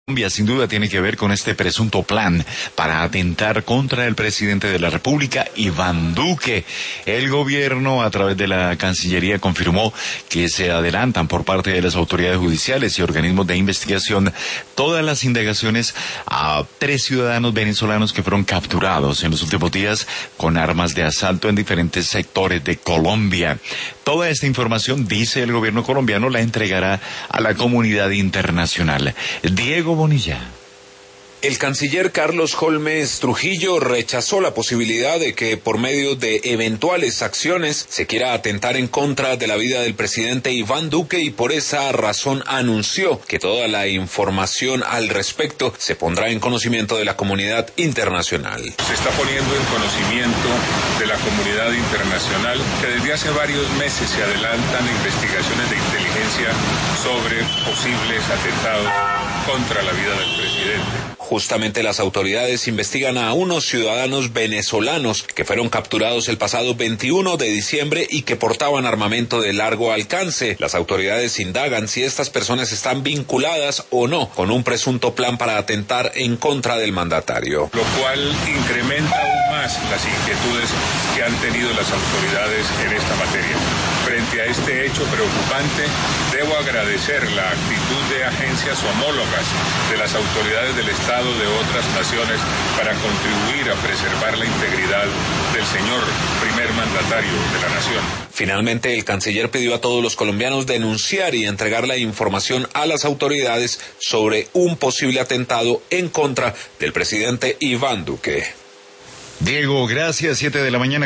Sin duda tiene que ver con este presunto plan para atentar contra el presidente de la República, Iván Duque. El gobierno, a través de la Cancillería, confirmó que se adelantan por parte de las autoridades judiciales y organismos de investigación todas las indagaciones a 3 ciudadanos venezolanos que fueron capturados en los últimos días con armas de asalto en diferentes sectores de Colombia. Toda esta información, dice el gobierno colombiano, la entregará a la comunidad internacional. Diego Bonilla. El canciller Carlos Holmes Trujillo rechazó la posibilidad de que por medio de eventuales acciones se quiera atentar en contra de la vida del presidente Iván Duque y por esa razón anunció que toda la información al respecto se pondrá en conocimiento de la comunidad internacional. Se está poniendo en conocimiento de la comunidad internacional que desde hace varios meses se adelantan investigaciones de inteligencia sobre posibles atentados contra la vida del presidente. Justamente las autoridades investigan a unos ciudadanos venezolanos que fueron capturados el pasado 21 de diciembre y que portaban armamento de largo alcance. Las autoridades indagan si estas personas están vinculadas o no con un presunto plan para atentar en contra del mandatario. Lo cual incrementa aún más las inquietudes que han tenido las autoridades en esta materia. Frente a este hecho preocupante, debo agradecer la actitud de agencias homólogas de las autoridades del Estado de otras naciones para contribuir a preservar la integridad del señor primer mandatario de la nación. Finalmente, el canciller pidió a todos los colombianos denunciar y entregar la información a las autoridades sobre un posible atentado en contra del presidente Iván Duque. Diego, gracias. 7 de la mañana.